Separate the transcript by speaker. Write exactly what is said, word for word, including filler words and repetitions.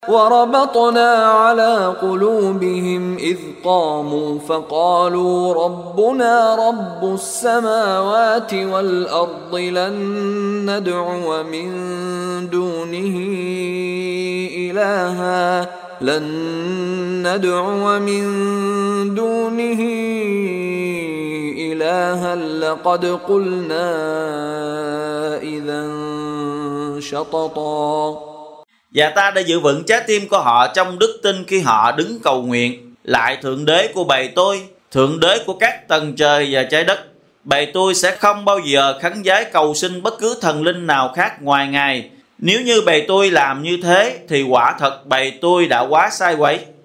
Speaker 1: وربطنا على قلوبهم إذ قاموا فقالوا ربنا رب السماوات والأرض لن ندعو من دونه إلها لن ندعو من دونه إلها لقد قلنا إذا شططا.
Speaker 2: Và ta đã giữ vững trái tim của họ trong đức tin khi họ đứng cầu nguyện: lại Thượng Đế của bầy tôi, Thượng Đế của các tầng trời và trái đất, bầy tôi sẽ không bao giờ khấn vái cầu xin bất cứ thần linh nào khác ngoài Ngài. Nếu như bầy tôi làm như thế thì quả thật bầy tôi đã quá sai quấy.